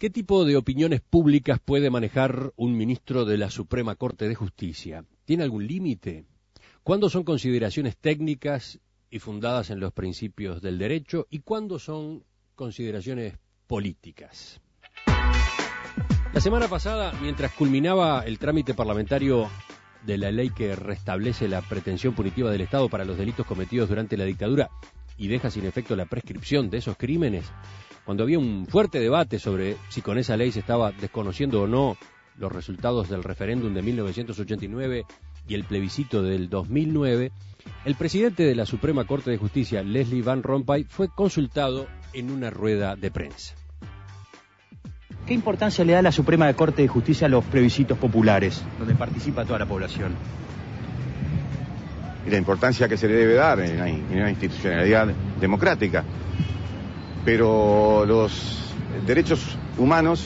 ¿Qué tipo de opiniones públicas puede manejar un ministro de la Suprema Corte de Justicia? ¿Tiene algún límite? ¿Cuándo son consideraciones técnicas y fundadas en los principios del derecho? ¿Y cuándo son consideraciones políticas? La semana pasada, mientras culminaba el trámite parlamentario de la ley que restablece la pretensión punitiva del Estado para los delitos cometidos durante la dictadura y deja sin efecto la prescripción de esos crímenes, cuando había un fuerte debate sobre si con esa ley se estaba desconociendo o no los resultados del referéndum de 1989 y el plebiscito del 2009, el presidente de la Suprema Corte de Justicia, Leslie Van Rompuy, fue consultado en una rueda de prensa. ¿Qué importancia le da la Suprema Corte de Justicia a los plebiscitos populares, donde participa toda la población? Y la importancia que se le debe dar en una institucionalidad democrática. Pero los derechos humanos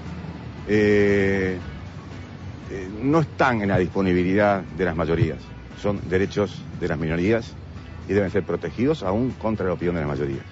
no están en la disponibilidad de las mayorías. Son derechos de las minorías y deben ser protegidos aún contra la opinión de las mayorías.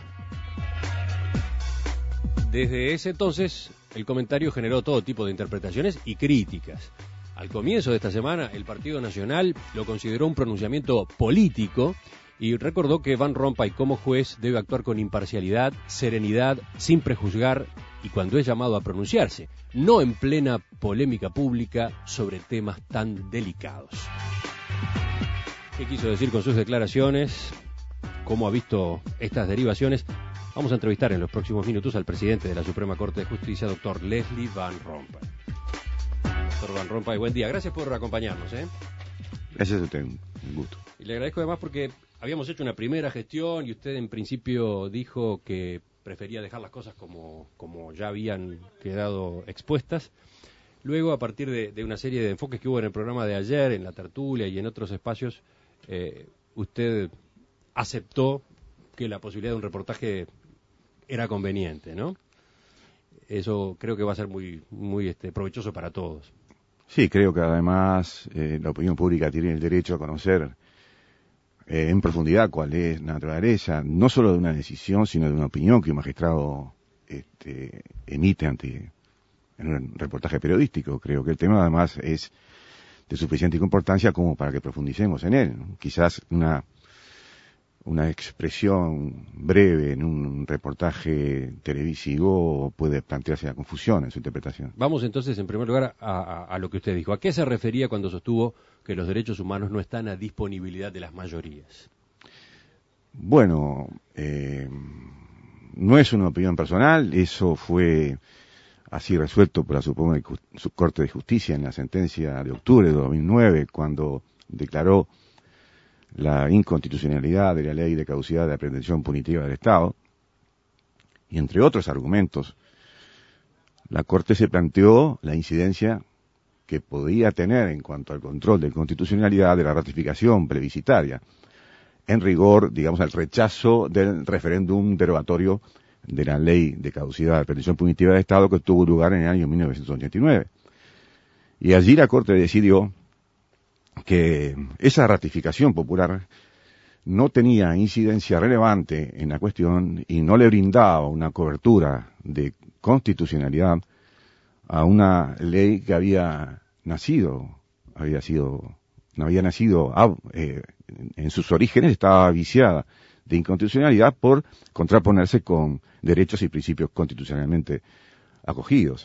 Desde ese entonces, el comentario generó todo tipo de interpretaciones y críticas. Al comienzo de esta semana, el Partido Nacional lo consideró un pronunciamiento político y recordó que Van Rompuy, como juez, debe actuar con imparcialidad, serenidad, sin prejuzgar y cuando es llamado a pronunciarse, no en plena polémica pública sobre temas tan delicados. ¿Qué quiso decir con sus declaraciones? ¿Cómo ha visto estas derivaciones? Vamos a entrevistar en los próximos minutos al presidente de la Suprema Corte de Justicia, doctor Leslie Van Rompuy. Doctor Van Rompuy, buen día. Gracias por acompañarnos. Gracias a usted, un gusto. Y le agradezco además porque habíamos hecho una primera gestión y usted en principio dijo que prefería dejar las cosas como ya habían quedado expuestas. Luego, a partir de una serie de enfoques que hubo en el programa de ayer, en la tertulia y en otros espacios, usted aceptó que la posibilidad de un reportaje era conveniente, ¿no? Eso creo que va a ser muy provechoso para todos. Sí, creo que además la opinión pública tiene el derecho a conocer en profundidad cuál es la naturaleza, no solo de una decisión, sino de una opinión que un magistrado emite en un reportaje periodístico. Creo que el tema además es de suficiente importancia como para que profundicemos en él. Quizás una expresión breve en un reportaje televisivo puede plantearse la confusión en su interpretación. Vamos entonces, en primer lugar, a lo que usted dijo. ¿A qué se refería cuando sostuvo que los derechos humanos no están a disponibilidad de las mayorías? Bueno, no es una opinión personal, eso fue así resuelto por la Suprema Corte de Justicia en la sentencia de octubre de 2009, cuando declaró la inconstitucionalidad de la ley de caducidad de la pretensión punitiva del Estado, y entre otros argumentos, la Corte se planteó la incidencia que podía tener en cuanto al control de constitucionalidad de la ratificación plebiscitaria, en rigor, digamos, al rechazo del referéndum derogatorio de la ley de caducidad de la pretensión punitiva del Estado que tuvo lugar en el año 1989. Y allí la Corte decidió que esa ratificación popular no tenía incidencia relevante en la cuestión y no le brindaba una cobertura de constitucionalidad a una ley que en sus orígenes estaba viciada de inconstitucionalidad por contraponerse con derechos y principios constitucionalmente acogidos.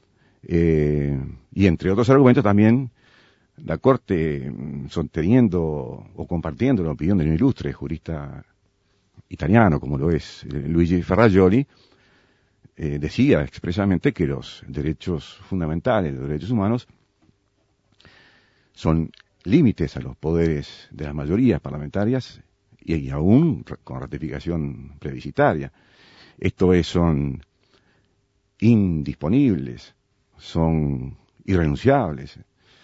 Y entre otros argumentos también la Corte, sosteniendo o compartiendo la opinión de un ilustre jurista italiano, como lo es Luigi Ferrajoli, decía expresamente que los derechos fundamentales, los derechos humanos, son límites a los poderes de las mayorías parlamentarias y aún con ratificación plebiscitaria. Son indisponibles, son irrenunciables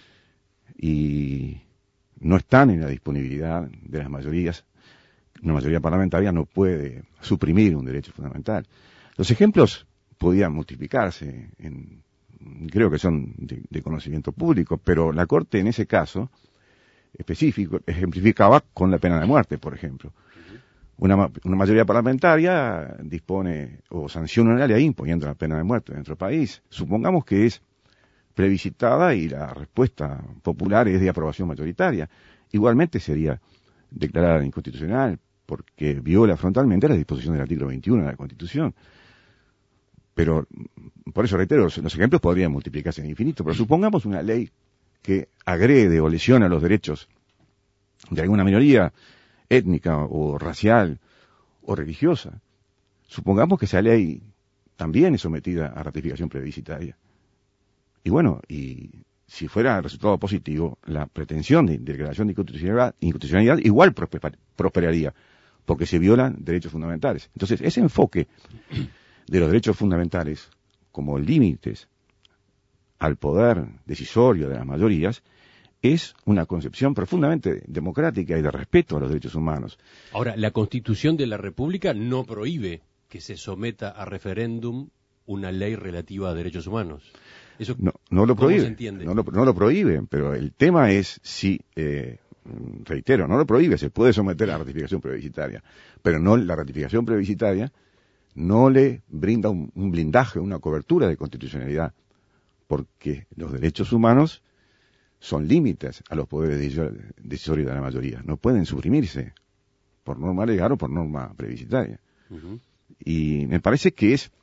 y no están en la disponibilidad de las mayorías. Una mayoría parlamentaria no puede suprimir un derecho fundamental. Los ejemplos podían multiplicarse, creo que son de conocimiento público, pero la Corte en ese caso específico ejemplificaba con la pena de muerte, por ejemplo. una mayoría parlamentaria dispone o sanciona una ley imponiendo la pena de muerte en nuestro país. Supongamos que es plebiscitada y la respuesta popular es de aprobación mayoritaria. Igualmente sería declarada inconstitucional porque viola frontalmente las disposiciones del artículo 21 de la Constitución. Pero, por eso reitero, los ejemplos podrían multiplicarse en infinito, pero supongamos una ley que agrede o lesiona los derechos de alguna minoría étnica o racial o religiosa. Supongamos que esa ley también es sometida a ratificación plebiscitaria. Y bueno, y si fuera el resultado positivo, la pretensión de declaración de inconstitucionalidad igual prosperaría, porque se violan derechos fundamentales. Entonces, ese enfoque de los derechos fundamentales como límites al poder decisorio de las mayorías es una concepción profundamente democrática y de respeto a los derechos humanos. Ahora, la Constitución de la República no prohíbe que se someta a referéndum una ley relativa a derechos humanos. Eso, no lo prohíbe, se entiende? no lo prohíbe, pero el tema es si, reitero, no lo prohíbe, se puede someter a ratificación plebiscitaria, pero no la ratificación plebiscitaria no le brinda un blindaje, una cobertura de constitucionalidad, porque los derechos humanos son límites a los poderes decisorios de la mayoría, no pueden suprimirse por norma legal o por norma plebiscitaria. Uh-huh. Y me parece que es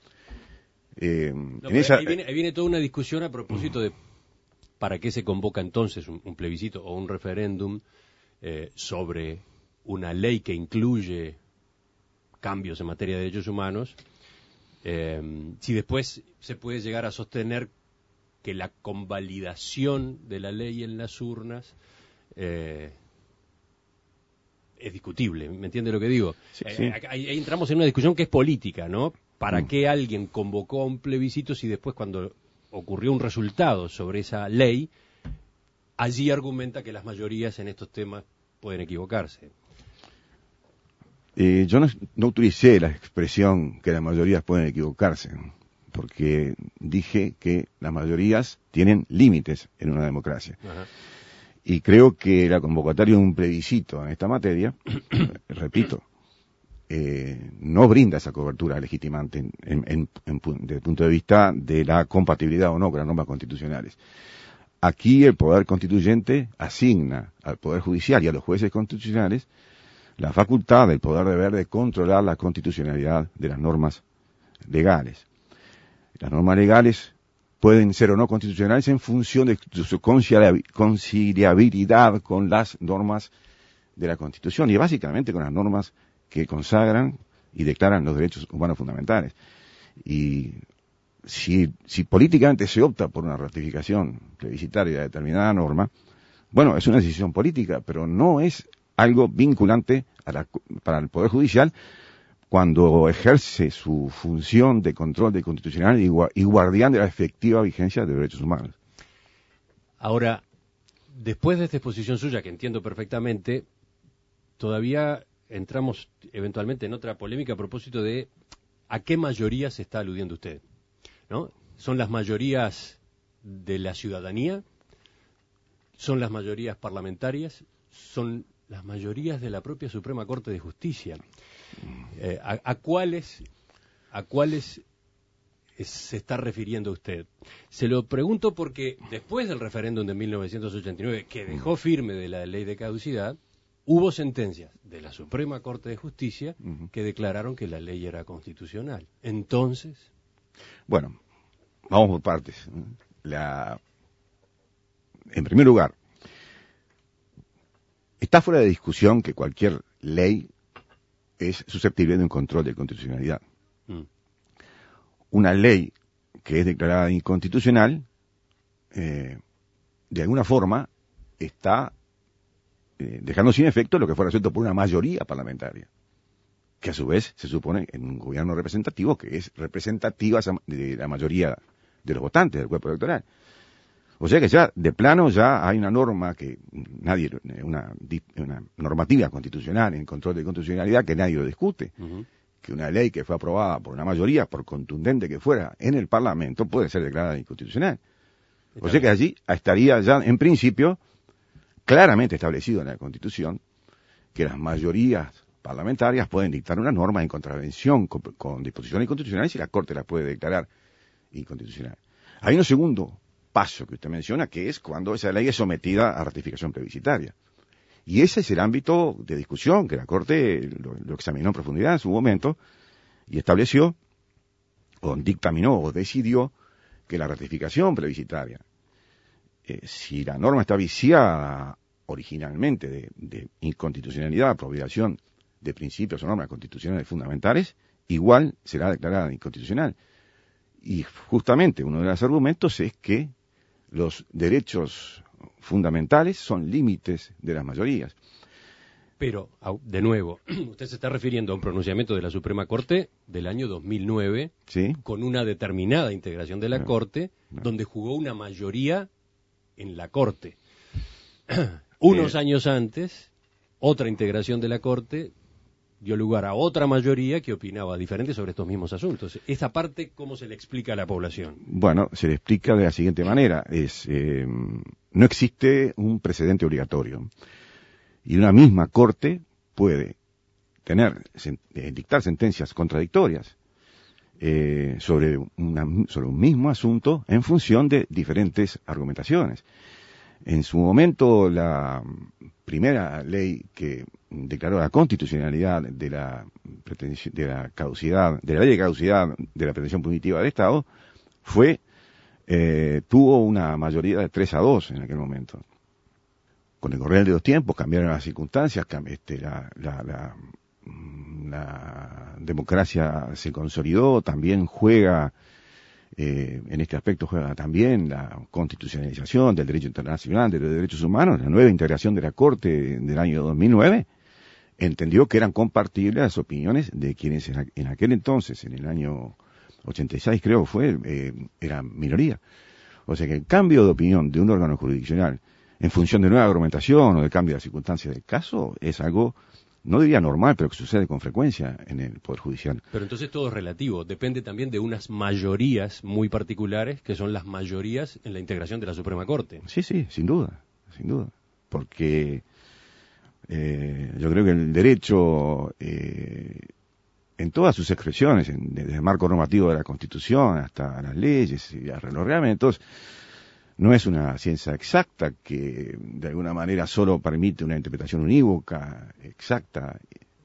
ahí viene toda una discusión a propósito de para qué se convoca entonces un plebiscito o un referéndum sobre una ley que incluye cambios en materia de derechos humanos, si después se puede llegar a sostener que la convalidación de la ley en las urnas es discutible. ¿Me entiende lo que digo? Sí. Ahí entramos en una discusión que es política, ¿no? ¿Para qué alguien convocó a un plebiscito si después cuando ocurrió un resultado sobre esa ley, allí argumenta que las mayorías en estos temas pueden equivocarse? Yo no utilicé la expresión que las mayorías pueden equivocarse, porque dije que las mayorías tienen límites en una democracia. Ajá. Y creo que la convocatoria de un plebiscito en esta materia, repito, no brinda esa cobertura legitimante desde el punto de vista de la compatibilidad o no con las normas constitucionales. Aquí el poder constituyente asigna al poder judicial y a los jueces constitucionales la facultad del poder deber de controlar la constitucionalidad de las normas legales. Las normas legales pueden ser o no constitucionales en función de su conciliabilidad con las normas de la Constitución y básicamente con las normas que consagran y declaran los derechos humanos fundamentales. Y si políticamente se opta por una ratificación plebiscitaria de determinada norma, bueno, es una decisión política, pero no es algo vinculante para el Poder Judicial cuando ejerce su función de control de constitucional y guardián de la efectiva vigencia de derechos humanos. Ahora, después de esta exposición suya, que entiendo perfectamente, todavía entramos eventualmente en otra polémica a propósito de a qué mayoría se está aludiendo usted, ¿no? ¿Son las mayorías de la ciudadanía? ¿Son las mayorías parlamentarias? ¿Son las mayorías de la propia Suprema Corte de Justicia? ¿A cuáles se está refiriendo usted? Se lo pregunto porque después del referéndum de 1989, que dejó firme de la ley de caducidad, hubo sentencias de la Suprema Corte de Justicia que declararon que la ley era constitucional. Entonces... Bueno, vamos por partes. En primer lugar, está fuera de discusión que cualquier ley es susceptible de un control de constitucionalidad. Una ley que es declarada inconstitucional, de alguna forma, está dejando sin efecto lo que fue resuelto por una mayoría parlamentaria, que a su vez se supone en un gobierno representativo que es representativa de la mayoría de los votantes del cuerpo electoral. O sea que ya, de plano, ya hay una norma que una normativa constitucional en control de constitucionalidad que nadie lo discute. Uh-huh. Que una ley que fue aprobada por una mayoría, por contundente que fuera, en el Parlamento, puede ser declarada inconstitucional. O sea que allí estaría ya, en principio, claramente establecido en la Constitución que las mayorías parlamentarias pueden dictar una norma en contravención con disposiciones inconstitucionales y la Corte la puede declarar inconstitucional. Hay un segundo paso que usted menciona, que es cuando esa ley es sometida a ratificación plebiscitaria. Y ese es el ámbito de discusión que la Corte lo examinó en profundidad en su momento y estableció, o dictaminó, o decidió que la ratificación plebiscitaria, si la norma está viciada originalmente de inconstitucionalidad por violación de principios o normas constitucionales fundamentales, igual será declarada inconstitucional. Y justamente uno de los argumentos es que los derechos fundamentales son límites de las mayorías. Pero, de nuevo, usted se está refiriendo a un pronunciamiento de la Suprema Corte del año 2009, ¿Sí? con una determinada integración de la Corte, donde jugó una mayoría en la Corte. Unos años antes, otra integración de la Corte dio lugar a otra mayoría que opinaba diferente sobre estos mismos asuntos. ¿Esta parte cómo se le explica a la población? Bueno, se le explica de la siguiente manera. No existe un precedente obligatorio. Y una misma Corte puede dictar sentencias contradictorias sobre un mismo asunto en función de diferentes argumentaciones. En su momento, la primera ley que declaró la constitucionalidad de la caducidad, de la ley de caducidad de la pretensión punitiva del Estado, tuvo una mayoría de 3-2 en aquel momento. Con el correr de los tiempos cambiaron las circunstancias, la democracia se consolidó, también juega, en este aspecto juega también la constitucionalización del derecho internacional, de los derechos humanos, la nueva integración de la Corte del año 2009, entendió que eran compartibles las opiniones de quienes en aquel entonces, en el año 86 creo eran minoría. O sea que el cambio de opinión de un órgano jurisdiccional en función de nueva argumentación o de cambio de las circunstancias del caso es algo, no diría normal, pero que sucede con frecuencia en el Poder Judicial. Pero entonces todo es relativo, depende también de unas mayorías muy particulares, que son las mayorías en la integración de la Suprema Corte. Sí, sin duda, porque yo creo que el derecho, en todas sus expresiones, desde el marco normativo de la Constitución hasta las leyes y los reglamentos, no es una ciencia exacta que de alguna manera solo permite una interpretación unívoca, exacta,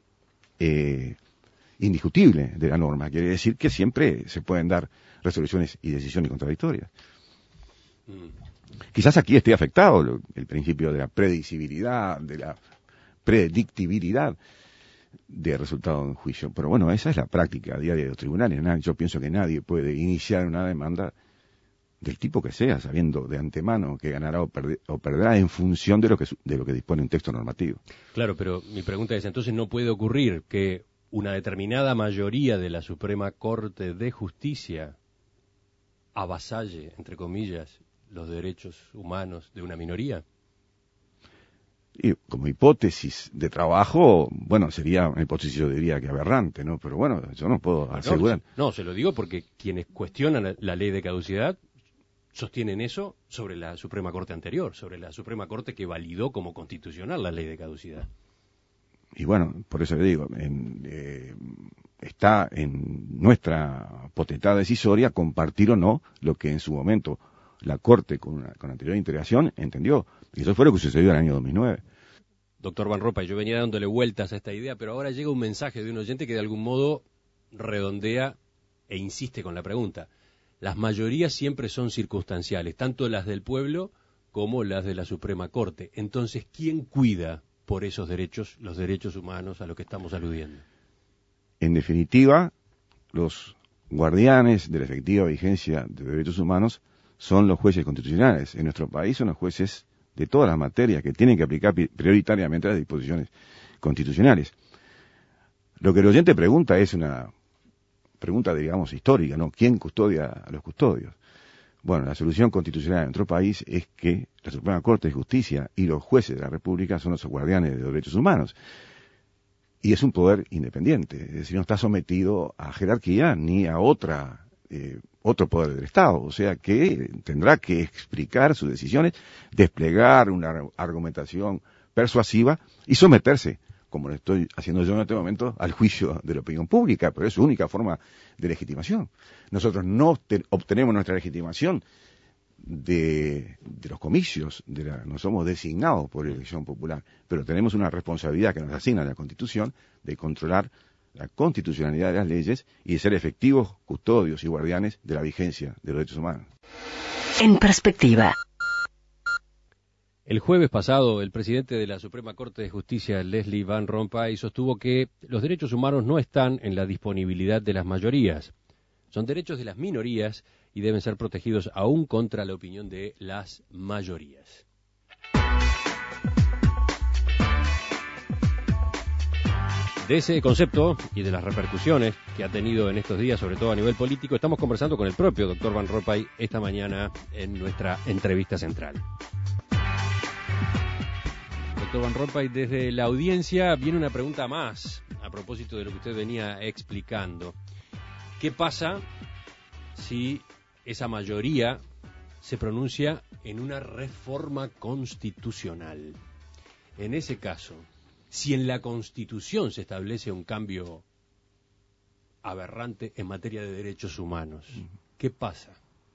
indiscutible de la norma. Quiere decir que siempre se pueden dar resoluciones y decisiones contradictorias. Quizás aquí esté afectado el principio de la predictibilidad, de la predictibilidad del resultado de un juicio. Pero bueno, esa es la práctica diaria de los tribunales. Yo pienso que nadie puede iniciar una demanda del tipo que sea, sabiendo de antemano que ganará o perderá en función de lo que dispone un texto normativo. Claro, pero mi pregunta es, entonces no puede ocurrir que una determinada mayoría de la Suprema Corte de Justicia avasalle, entre comillas, los derechos humanos de una minoría. Y como hipótesis de trabajo, bueno, sería una hipótesis, yo diría que aberrante, ¿no? Pero bueno, yo no puedo asegurar. No, se lo digo porque quienes cuestionan la ley de caducidad sostienen eso sobre la Suprema Corte anterior, sobre la Suprema Corte que validó como constitucional la ley de caducidad. Y bueno, por eso le digo, está en nuestra potestad decisoria compartir o no lo que en su momento la Corte con anterior integración entendió. Y eso fue lo que sucedió en el año 2009. Doctor Van Rompuy, yo venía dándole vueltas a esta idea, pero ahora llega un mensaje de un oyente que de algún modo redondea e insiste con la pregunta. Las mayorías siempre son circunstanciales, tanto las del pueblo como las de la Suprema Corte. Entonces, ¿quién cuida por esos derechos, los derechos humanos a los que estamos aludiendo? En definitiva, los guardianes de la efectiva vigencia de derechos humanos son los jueces constitucionales. En nuestro país son los jueces de todas las materias que tienen que aplicar prioritariamente las disposiciones constitucionales. Lo que el oyente pregunta es una pregunta, digamos, histórica, ¿no? ¿Quién custodia a los custodios? Bueno, la solución constitucional en nuestro país es que la Suprema Corte de Justicia y los jueces de la República son los guardianes de los derechos humanos. Y es un poder independiente, es decir, no está sometido a jerarquía ni a otro poder del Estado, o sea que tendrá que explicar sus decisiones, desplegar una argumentación persuasiva y someterse como lo estoy haciendo yo en este momento, al juicio de la opinión pública, pero es su única forma de legitimación. Nosotros no obtenemos nuestra legitimación de los comicios, no somos designados por elección popular, pero tenemos una responsabilidad que nos asigna la Constitución de controlar la constitucionalidad de las leyes y de ser efectivos custodios y guardianes de la vigencia de los derechos humanos. En perspectiva. El jueves pasado, el presidente de la Suprema Corte de Justicia, Leslie Van Rompuy, sostuvo que los derechos humanos no están en la disponibilidad de las mayorías. Son derechos de las minorías y deben ser protegidos aún contra la opinión de las mayorías. De ese concepto y de las repercusiones que ha tenido en estos días, sobre todo a nivel político, estamos conversando con el propio doctor Van Rompuy esta mañana en nuestra entrevista central. Doctor Van Rompuy, desde la audiencia viene una pregunta más a propósito de lo que usted venía explicando. ¿Qué pasa si esa mayoría se pronuncia en una reforma constitucional? En ese caso, si en la Constitución se establece un cambio aberrante en materia de derechos humanos, ¿qué pasa?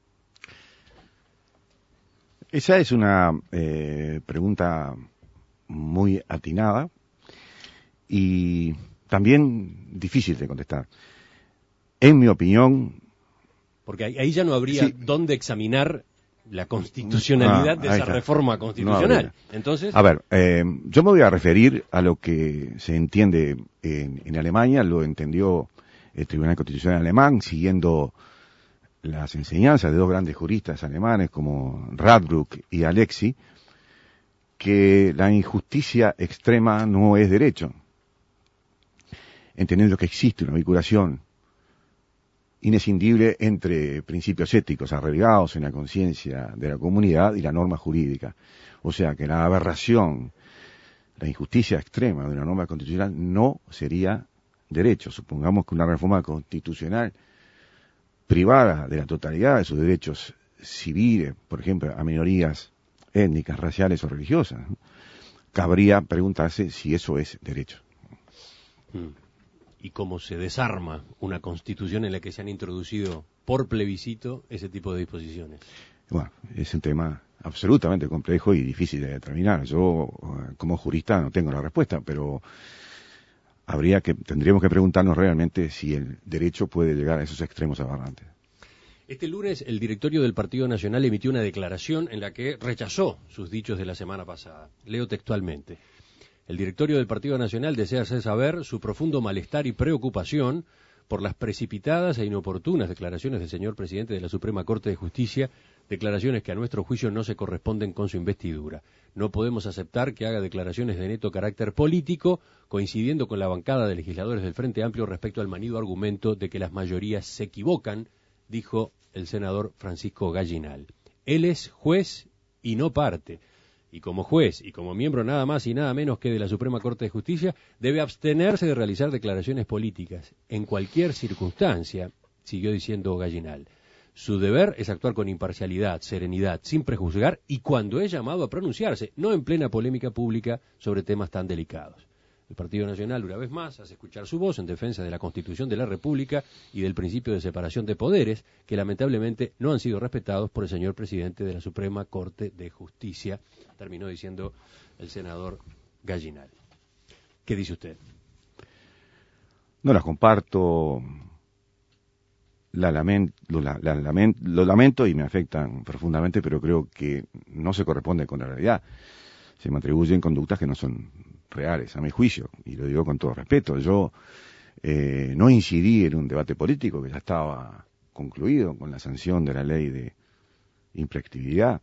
Esa es una pregunta muy atinada y también difícil de contestar. En mi opinión... Porque ahí ya no habría dónde examinar la constitucionalidad de esa reforma constitucional. Entonces, a ver, yo me voy a referir a lo que se entiende en Alemania, lo entendió el Tribunal Constitucional alemán, siguiendo las enseñanzas de dos grandes juristas alemanes como Radbruch y Alexi, que la injusticia extrema no es derecho, entendiendo que existe una vinculación inescindible entre principios éticos arraigados en la conciencia de la comunidad y la norma jurídica. O sea que la aberración, la injusticia extrema de una norma constitucional no sería derecho. Supongamos que una reforma constitucional privada de la totalidad de sus derechos civiles, por ejemplo, a minorías étnicas, raciales o religiosas, cabría preguntarse si eso es derecho. ¿Y cómo se desarma una constitución en la que se han introducido por plebiscito ese tipo de disposiciones? Bueno, es un tema absolutamente complejo y difícil de determinar. Yo, como jurista, no tengo la respuesta, pero tendríamos que preguntarnos realmente si el derecho puede llegar a esos extremos aberrantes. Este lunes, el directorio del Partido Nacional emitió una declaración en la que rechazó sus dichos de la semana pasada. Leo textualmente. El directorio del Partido Nacional desea hacer saber su profundo malestar y preocupación por las precipitadas e inoportunas declaraciones del señor presidente de la Suprema Corte de Justicia, declaraciones que a nuestro juicio no se corresponden con su investidura. No podemos aceptar que haga declaraciones de neto carácter político, coincidiendo con la bancada de legisladores del Frente Amplio respecto al manido argumento de que las mayorías se equivocan, dijo el senador Francisco Gallinal. Él es juez y no parte. Y como juez y como miembro nada más y nada menos que de la Suprema Corte de Justicia, debe abstenerse de realizar declaraciones políticas en cualquier circunstancia, siguió diciendo Gallinal. Su deber es actuar con imparcialidad, serenidad, sin prejuzgar y cuando es llamado a pronunciarse, no en plena polémica pública sobre temas tan delicados. El Partido Nacional, una vez más, hace escuchar su voz en defensa de la Constitución de la República y del principio de separación de poderes, que lamentablemente no han sido respetados por el señor presidente de la Suprema Corte de Justicia, terminó diciendo el senador Gallinal. ¿Qué dice usted? No las comparto, lo lamento y me afectan profundamente, pero creo que no se corresponde con la realidad. Se me atribuyen conductas que no son reales, a mi juicio, y lo digo con todo respeto. Yo no incidí en un debate político que ya estaba concluido con la sanción de la ley de imprescriptibilidad.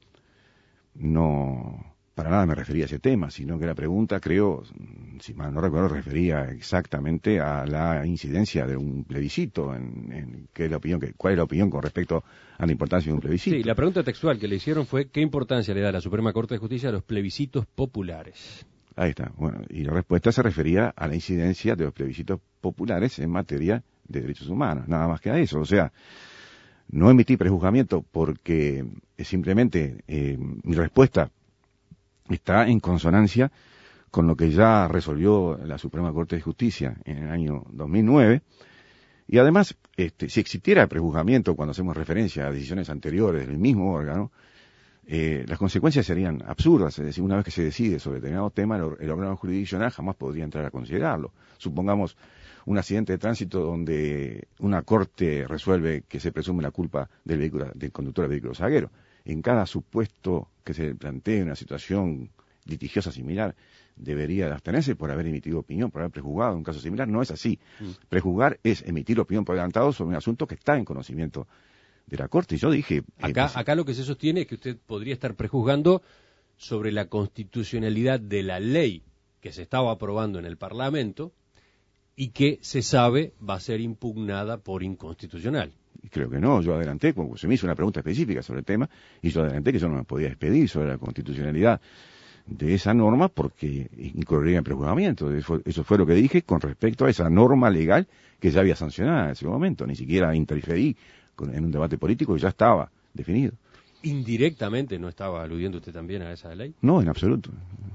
No, para nada me refería a ese tema, sino que la pregunta, creo, si mal no recuerdo, refería exactamente a la incidencia de un plebiscito, cuál es la opinión con respecto a la importancia de un plebiscito. Sí, la pregunta textual que le hicieron fue ¿qué importancia le da la Suprema Corte de Justicia a los plebiscitos populares? Ahí está. Bueno, y la respuesta se refería a la incidencia de los plebiscitos populares en materia de derechos humanos, nada más que a eso. O sea, no emití prejuzgamiento porque simplemente mi respuesta está en consonancia con lo que ya resolvió la Suprema Corte de Justicia en el año 2009, y además, si existiera prejuzgamiento cuando hacemos referencia a decisiones anteriores del mismo órgano, las consecuencias serían absurdas. Es decir, una vez que se decide sobre determinado tema, el órgano jurisdiccional jamás podría entrar a considerarlo. Supongamos un accidente de tránsito donde una corte resuelve que se presume la culpa del conductor del vehículo zaguero. En cada supuesto que se plantee una situación litigiosa similar, debería de abstenerse por haber emitido opinión, por haber prejuzgado en un caso similar. No es así. Prejuzgar es emitir opinión por adelantado sobre un asunto que está en conocimiento de la Corte. Y yo dije... Acá lo que se sostiene es que usted podría estar prejuzgando sobre la constitucionalidad de la ley que se estaba aprobando en el Parlamento y que se sabe va a ser impugnada por inconstitucional. Creo que no, yo adelanté, como se me hizo una pregunta específica sobre el tema, y yo adelanté que yo no me podía expedir sobre la constitucionalidad de esa norma porque incurriría en prejuzgamiento. Eso fue lo que dije con respecto a esa norma legal que ya había sancionado en ese momento. Ni siquiera interferí en un debate político que ya estaba definido. ¿Indirectamente no estaba aludiendo usted también a esa ley? No, en absoluto.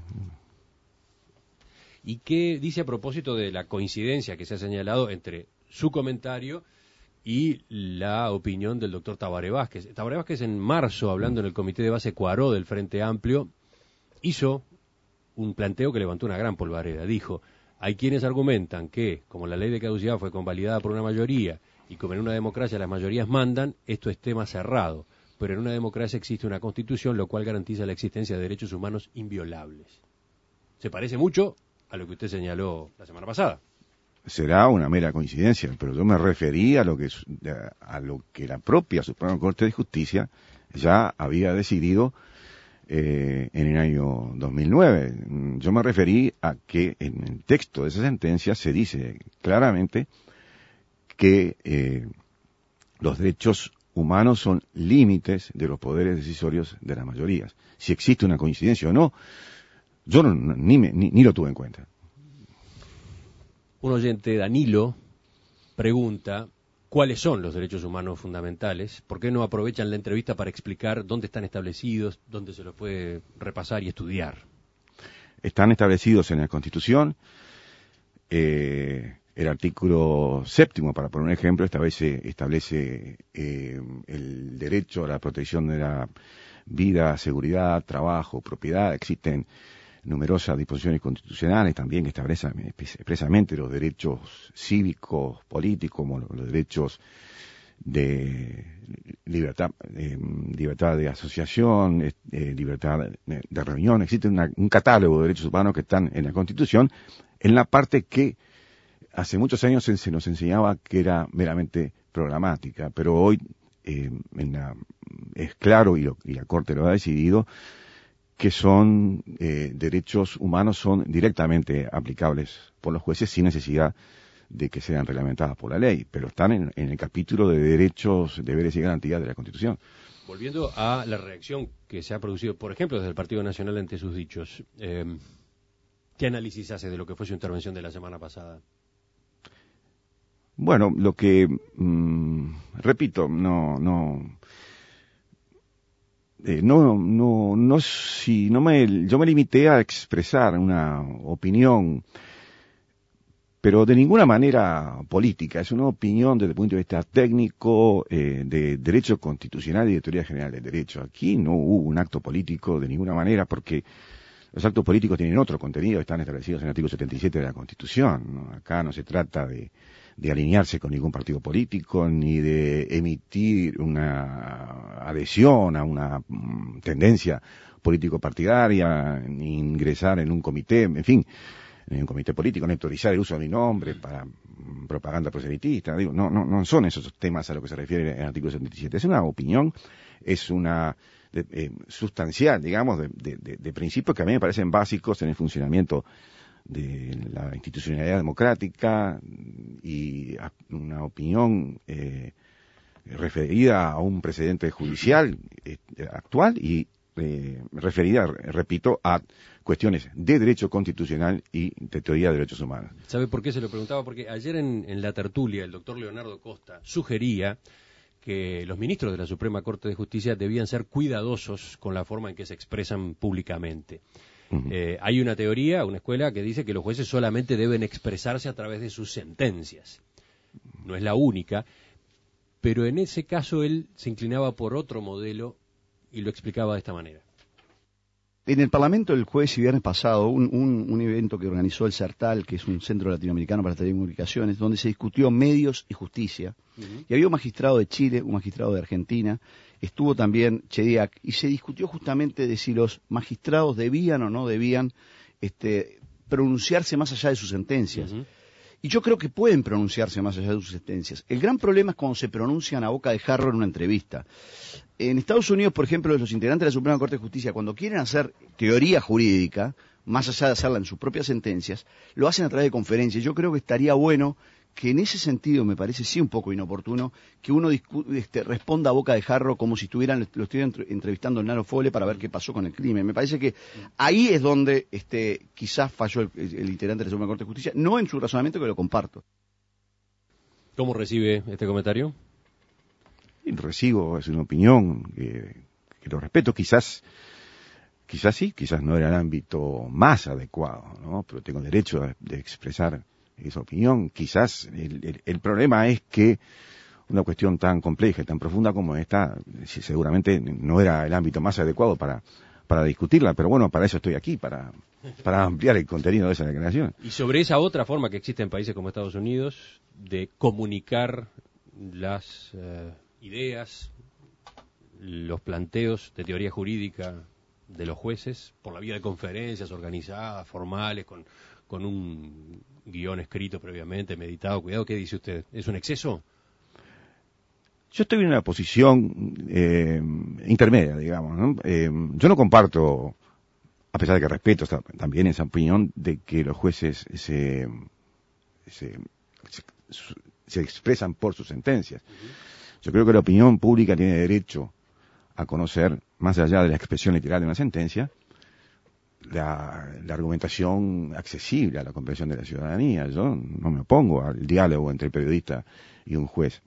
¿Y qué dice a propósito de la coincidencia que se ha señalado entre su comentario y la opinión del doctor Tabaré Vázquez? Tabaré Vázquez en marzo, hablando en el Comité de Base Cuaró del Frente Amplio, hizo un planteo que levantó una gran polvareda. Dijo, hay quienes argumentan que, como la ley de caducidad fue convalidada por una mayoría y como en una democracia las mayorías mandan, esto es tema cerrado. Pero en una democracia existe una constitución, lo cual garantiza la existencia de derechos humanos inviolables. Se parece mucho a lo que usted señaló la semana pasada. Será una mera coincidencia, pero yo me referí a lo que la propia Suprema Corte de Justicia ya había decidido en el año 2009. Yo me referí a que en el texto de esa sentencia se dice claramente que los derechos humanos son límites de los poderes decisorios de las mayorías. Si existe una coincidencia o no, yo ni lo tuve en cuenta. Un oyente, Danilo, pregunta cuáles son los derechos humanos fundamentales, por qué no aprovechan la entrevista para explicar dónde están establecidos, dónde se los puede repasar y estudiar. Están establecidos en la Constitución. El artículo 7, para poner un ejemplo, establece el derecho a la protección de la vida, seguridad, trabajo, propiedad. Existen numerosas disposiciones constitucionales también que establecen expresamente los derechos cívicos, políticos, como los derechos de libertad de asociación, libertad de reunión. Existe un catálogo de derechos humanos que están en la Constitución, en la parte que hace muchos años se nos enseñaba que era meramente programática, pero hoy es claro, y la Corte lo ha decidido, que son derechos humanos son directamente aplicables por los jueces sin necesidad de que sean reglamentadas por la ley, pero están en el capítulo de derechos, deberes y garantías de la Constitución. Volviendo a la reacción que se ha producido, por ejemplo, desde el Partido Nacional ante sus dichos, ¿qué análisis hace de lo que fue su intervención de la semana pasada? Bueno, lo que, repito, yo me limité a expresar una opinión, pero de ninguna manera política. Es una opinión desde el punto de vista técnico, de derecho constitucional y de teoría general del derecho. Aquí no hubo un acto político de ninguna manera, porque los actos políticos tienen otro contenido, están establecidos en el artículo 77 de la Constitución, ¿no? Acá no se trata de alinearse con ningún partido político, ni de emitir una adhesión a una tendencia político-partidaria, ni ingresar en un comité, en fin, en un comité político, ni autorizar el uso de mi nombre para propaganda proselitista. Digo, no son esos temas a lo que se refiere el artículo 77. Es una opinión, es una sustancial, digamos, de principios que a mí me parecen básicos en el funcionamiento de la institucionalidad democrática, y una opinión referida a un precedente judicial actual y referida, repito, a cuestiones de derecho constitucional y de teoría de derechos humanos. ¿Sabe por qué se lo preguntaba? Porque ayer en la tertulia el doctor Leonardo Costa sugería que los ministros de la Suprema Corte de Justicia debían ser cuidadosos con la forma en que se expresan públicamente. Hay una teoría, una escuela que dice que los jueces solamente deben expresarse a través de sus sentencias. No es la única, pero en ese caso él se inclinaba por otro modelo y lo explicaba de esta manera. En el Parlamento el jueves y viernes pasado, un evento que organizó el CERTAL, que es un centro latinoamericano para telecomunicaciones, donde se discutió medios y justicia. Y había un magistrado de Chile, un magistrado de Argentina, estuvo también Chediak, y se discutió justamente de si los magistrados debían o no debían pronunciarse más allá de sus sentencias. Y yo creo que pueden pronunciarse más allá de sus sentencias. El gran problema es cuando se pronuncian a boca de jarro en una entrevista. En Estados Unidos, por ejemplo, los integrantes de la Suprema Corte de Justicia, cuando quieren hacer teoría jurídica, más allá de hacerla en sus propias sentencias, lo hacen a través de conferencias. Yo creo que estaría bueno que en ese sentido, me parece sí un poco inoportuno, que uno responda a boca de jarro como si lo estuvieran entrevistando en Naro Fole para ver qué pasó con el crimen. Me parece que ahí es donde quizás falló el integrante de la Suprema Corte de Justicia, no en su razonamiento, que lo comparto. ¿Cómo recibe este comentario? Recibo, es una opinión que lo respeto, quizás sí, quizás no era el ámbito más adecuado, ¿no? Pero tengo derecho de expresar esa opinión. Quizás el problema es que una cuestión tan compleja y tan profunda como esta, seguramente no era el ámbito más adecuado para discutirla, pero bueno, para eso estoy aquí, para ampliar el contenido de esa declaración. Y sobre esa otra forma que existe en países como Estados Unidos de comunicar las ideas, los planteos de teoría jurídica de los jueces por la vía de conferencias organizadas, formales, con un guión escrito previamente, meditado. Cuidado, ¿qué dice usted? ¿Es un exceso? Yo estoy en una posición intermedia, digamos, ¿no? Yo no comparto, a pesar de que respeto también esa opinión, de que los jueces se expresan por sus sentencias. Yo creo que la opinión pública tiene derecho a conocer, más allá de la expresión literal de una sentencia, la argumentación accesible a la comprensión de la ciudadanía. Yo no me opongo al diálogo entre el periodista y un juez.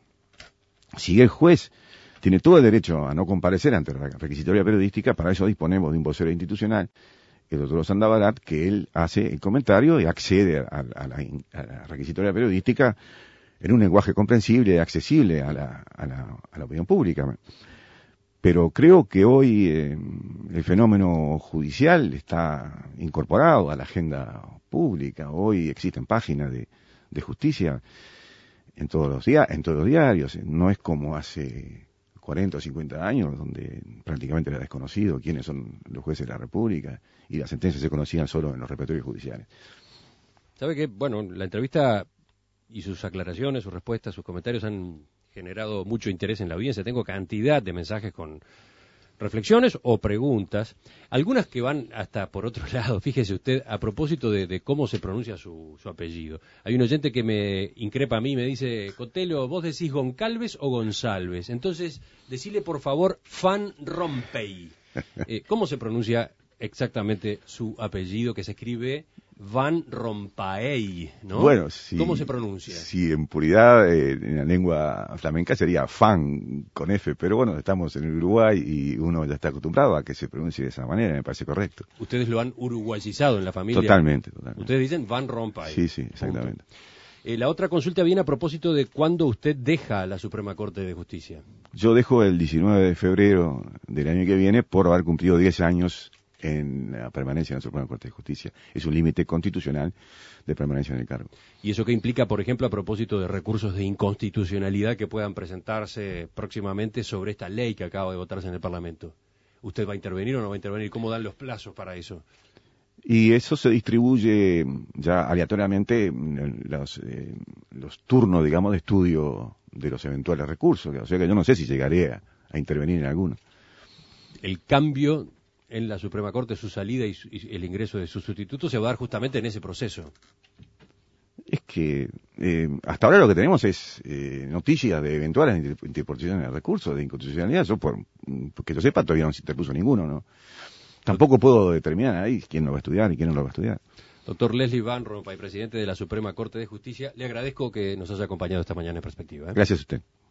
Si el juez tiene todo el derecho a no comparecer ante la requisitoria periodística, para eso disponemos de un vocero institucional, el doctor Sandabalat, que él hace el comentario y accede a la requisitoria periodística en un lenguaje comprensible y accesible a la opinión pública. Pero creo que hoy el fenómeno judicial está incorporado a la agenda pública. Hoy existen páginas de justicia en todos los diarios. No es como hace 40 o 50 años, donde prácticamente era desconocido quiénes son los jueces de la República y las sentencias se conocían solo en los repertorios judiciales. ¿Sabe qué? Bueno, la entrevista y sus aclaraciones, sus respuestas, sus comentarios han generado mucho interés en la audiencia. Tengo cantidad de mensajes con reflexiones o preguntas, algunas que van hasta por otro lado. Fíjese usted, a propósito de cómo se pronuncia su apellido. Hay un oyente que me increpa a mí y me dice: Cotelo, ¿vos decís Goncalves o González? Entonces, decile por favor Van Rompuy. ¿Cómo se pronuncia exactamente su apellido, que se escribe Van Rompuy, ¿no? Bueno, ¿Cómo se pronuncia? Si en puridad, en la lengua flamenca sería Fan con F, pero bueno, estamos en el Uruguay y uno ya está acostumbrado a que se pronuncie de esa manera, me parece correcto. Ustedes lo han uruguayizado en la familia. Totalmente. Ustedes dicen Van Rompuy. Sí, exactamente. La otra consulta viene a propósito de cuándo usted deja la Suprema Corte de Justicia. Yo dejo el 19 de febrero del año que viene por haber cumplido 10 años en la permanencia en la Suprema Corte de Justicia. Es un límite constitucional de permanencia en el cargo. ¿Y eso qué implica, por ejemplo, a propósito de recursos de inconstitucionalidad que puedan presentarse próximamente sobre esta ley que acaba de votarse en el Parlamento? ¿Usted va a intervenir o no va a intervenir? ¿Cómo dan los plazos para eso? Y eso se distribuye ya aleatoriamente los turnos, digamos, de estudio de los eventuales recursos. O sea que yo no sé si llegaré a intervenir en alguno. El cambio en la Suprema Corte, su salida y el ingreso de su sustituto se va a dar justamente en ese proceso. Es que hasta ahora lo que tenemos es noticias de eventuales interposiciones de recursos de inconstitucionalidad. Porque yo sepa, todavía no se interpuso ninguno, ¿no? Tampoco puedo determinar ahí quién lo va a estudiar y quién no lo va a estudiar. Doctor Leslie Van Rompuy, presidente de la Suprema Corte de Justicia, le agradezco que nos haya acompañado esta mañana en Perspectiva. Gracias a usted.